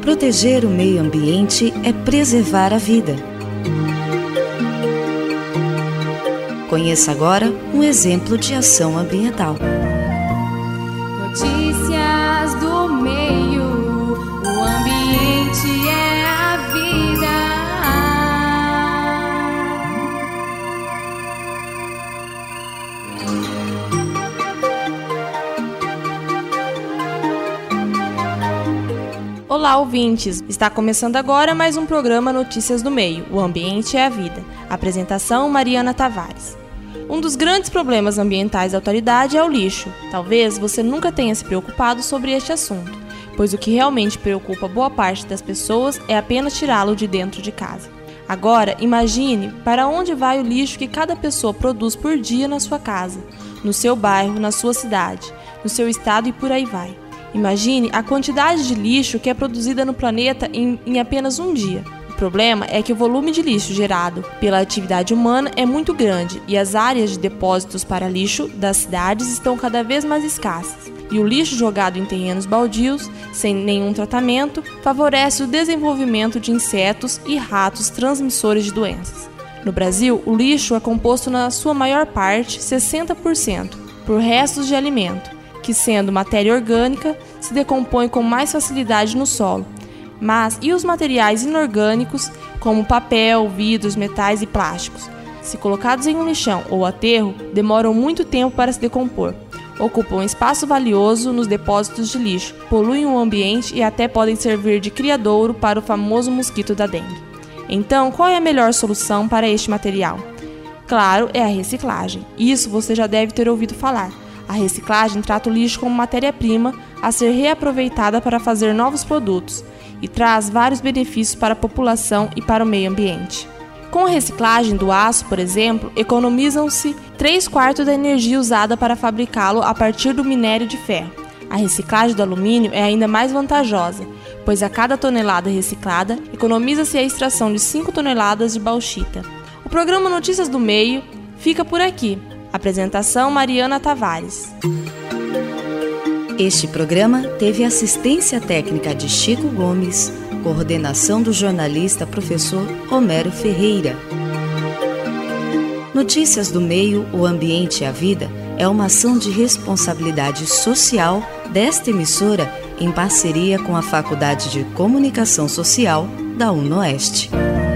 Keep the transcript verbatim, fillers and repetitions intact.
Proteger o meio ambiente é preservar a vida. Conheça agora um exemplo de ação ambiental. Notícias do meio, o ambiente é a vida. Olá, ouvintes! Está começando agora mais um programa Notícias do Meio, o ambiente é a vida. Apresentação Mariana Tavares. Um dos grandes problemas ambientais da atualidade é o lixo. Talvez você nunca tenha se preocupado sobre este assunto, pois o que realmente preocupa boa parte das pessoas é apenas tirá-lo de dentro de casa. Agora, imagine para onde vai o lixo que cada pessoa produz por dia na sua casa, no seu bairro, na sua cidade, no seu estado e por aí vai. Imagine a quantidade de lixo que é produzida no planeta em, em apenas um dia. O problema é que o volume de lixo gerado pela atividade humana é muito grande e as áreas de depósitos para lixo das cidades estão cada vez mais escassas. E o lixo jogado em terrenos baldios, sem nenhum tratamento, favorece o desenvolvimento de insetos e ratos transmissores de doenças. No Brasil, o lixo é composto na sua maior parte, sessenta por cento, por restos de alimento, que, sendo matéria orgânica, se decompõe com mais facilidade no solo. Mas e os materiais inorgânicos, como papel, vidros, metais e plásticos? Se colocados em um lixão ou aterro, demoram muito tempo para se decompor, ocupam espaço valioso nos depósitos de lixo, poluem o ambiente e até podem servir de criadouro para o famoso mosquito da dengue. Então, qual é a melhor solução para este material? Claro, é a reciclagem. Isso você já deve ter ouvido falar. A reciclagem trata o lixo como matéria-prima a ser reaproveitada para fazer novos produtos e traz vários benefícios para a população e para o meio ambiente. Com a reciclagem do aço, por exemplo, economizam-se três quartos da energia usada para fabricá-lo a partir do minério de ferro. A reciclagem do alumínio é ainda mais vantajosa, pois a cada tonelada reciclada, economiza-se a extração de cinco toneladas de bauxita. O programa Notícias do Meio fica por aqui. Apresentação Mariana Tavares. Este programa teve assistência técnica de Chico Gomes, coordenação do jornalista professor Homero Ferreira. Notícias do Meio, o ambiente e a vida é uma ação de responsabilidade social desta emissora em parceria com a Faculdade de Comunicação Social da UNOeste.